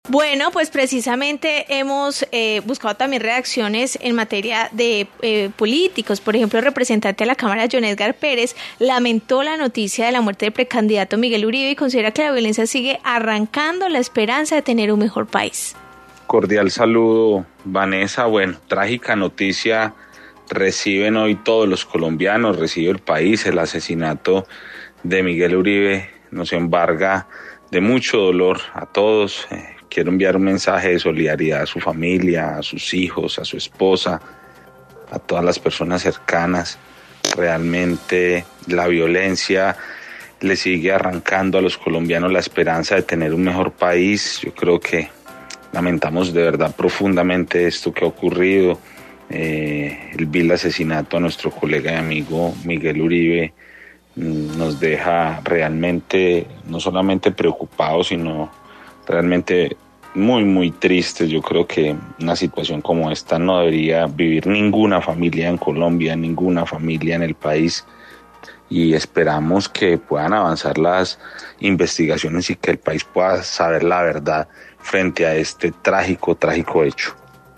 Bueno, pues precisamente hemos buscado también reacciones en materia de políticos. Por ejemplo, el representante de la Cámara, John Edgar Pérez, lamentó la noticia de la muerte del precandidato Miguel Uribe y considera que la violencia sigue arrancando la esperanza de tener un mejor país. Cordial saludo, Vanessa. Bueno, trágica noticia reciben hoy todos los colombianos, recibe el país. El asesinato de Miguel Uribe nos embarga de mucho dolor a todos. Quiero enviar un mensaje de solidaridad a su familia, a sus hijos, a su esposa, a todas las personas cercanas. Realmente la violencia le sigue arrancando a los colombianos la esperanza de tener un mejor país. Yo creo que lamentamos de verdad profundamente esto que ha ocurrido. El vil asesinato a nuestro colega y amigo Miguel Uribe nos deja realmente no solamente preocupados, sino realmente muy, muy tristes. Yo creo que una situación como esta no debería vivir ninguna familia en Colombia, ninguna familia en el país, y esperamos que puedan avanzar las investigaciones y que el país pueda saber la verdad frente a este trágico hecho.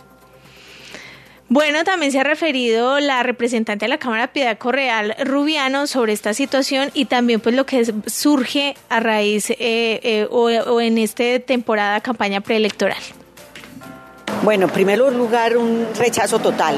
Bueno, también se ha referido la representante de la Cámara, Piedad Correal Rubiano, sobre esta situación y también pues lo que surge a raíz o en esta temporada campaña preelectoral. Bueno, en primer lugar, un rechazo total.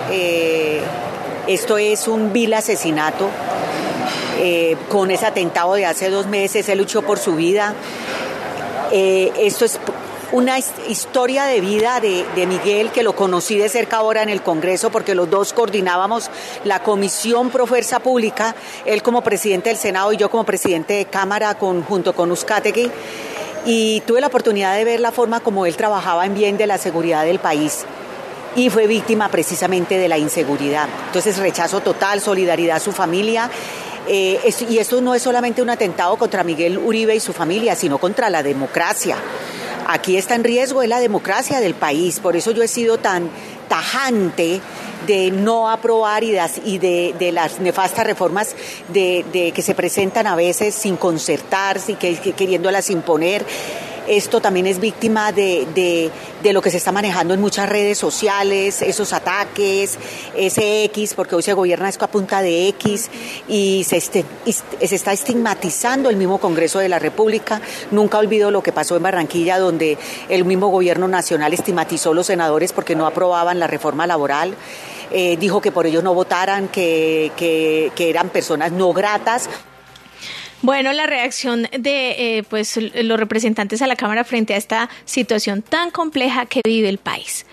Esto es un vil asesinato. Con ese atentado de hace 2 meses, él luchó por su vida. Esto es una historia de vida de Miguel, que lo conocí de cerca ahora en el Congreso, porque los dos coordinábamos la Comisión Pro Fuerza Pública, él como presidente del Senado y yo como presidente de Cámara junto con Uzcategui, y tuve la oportunidad de ver la forma como él trabajaba en bien de la seguridad del país. Y fue víctima precisamente de la inseguridad. Entonces, rechazo total, solidaridad a su familia. Y esto no es solamente un atentado contra Miguel Uribe y su familia, sino contra la democracia. Aquí está en riesgo la democracia del país. Por eso yo he sido tan tajante de no aprobar y de las nefastas reformas de que se presentan a veces sin concertarse y queriéndolas imponer. Esto también es víctima de lo que se está manejando en muchas redes sociales, esos ataques, ese X, porque hoy se gobierna esto a punta de X, y se está estigmatizando el mismo Congreso de la República. Nunca olvido lo que pasó en Barranquilla, donde el mismo gobierno nacional estigmatizó a los senadores porque no aprobaban la reforma laboral. Dijo que por ellos no votaran, que eran personas no gratas. Bueno, la reacción de los representantes a la Cámara frente a esta situación tan compleja que vive el país.